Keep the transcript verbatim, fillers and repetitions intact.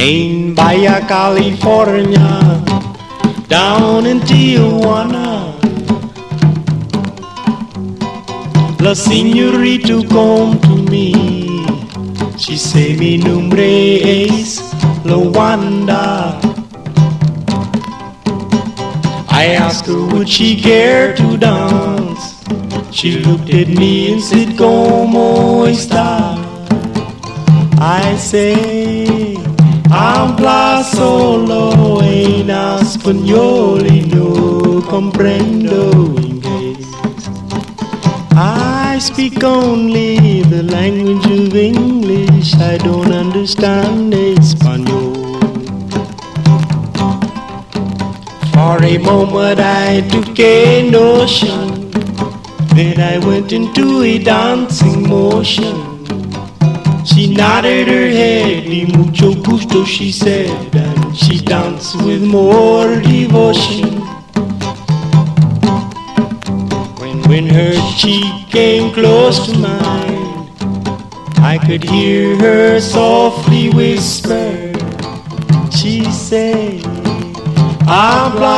in Baja California, down in Tijuana. La señorita come to me. She say mi nombre es Lawanda. I asked her would she care to dance. She looked at me and said, ¿Cómo está? I say, habla solo en español y no comprendo inglés. I speak only the language of English. I don't understand Espanol. For a moment I took a notion, then I went into a dancing motion. She nodded her head, y mucho gusto she said, and she danced with more devotion. When, when her cheek came close to mine, I could hear her softly whisper. She said, habla